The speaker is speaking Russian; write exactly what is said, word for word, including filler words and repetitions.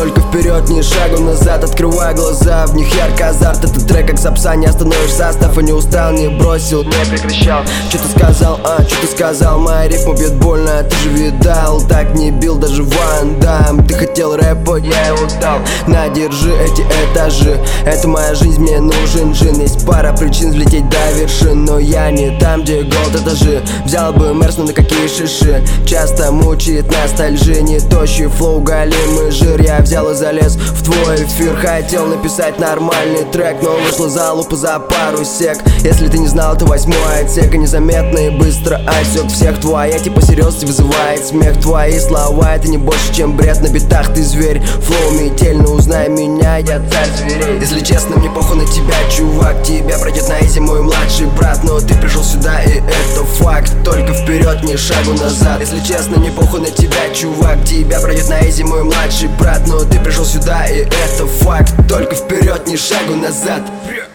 только вперед, ни шагу назад. Открывай глаза, в них ярко азарт. Этот трек как за пса, не остановишь состав. И не устал, не бросил, не прекращал. Что ты сказал, а, что ты сказал? Моя рифма бьет больно, ты же видал. Так не бил даже Ван Дам. Ты хотел рэпа, я его дал. На, держи эти этажи. Это моя жизнь, мне нужен джин. Есть пара причин взлететь до вершин, но я не там, где голд этажи. Взял бы Мерс, но на какие шиши. Часто мучает ностальжи. Не тощий флоу, галимый жир. Я взял и залез в твой эфир. Хотел написать нормальный трек, но вышла залупа за пару сек. Если ты не знал, то восьмой отсек. И незаметно и быстро отсек всех. Твоя типа серьезность вызывает смех. Твои слова это не больше, чем бред. На битах ты зверь, флоу метельно, узнай меня, я царь зверей. Если честно, мне похуй на тебя, чувак. Тебя пройдет на изи мой младший брат. Но ты пришел сюда, и это факт. Только вперед, ни шагу назад. Если честно, не похуй на тебя, чувак. Тебя пройдет на изи мой младший брат. Но ты пришел сюда, и это факт. Только вперед, ни шагу назад.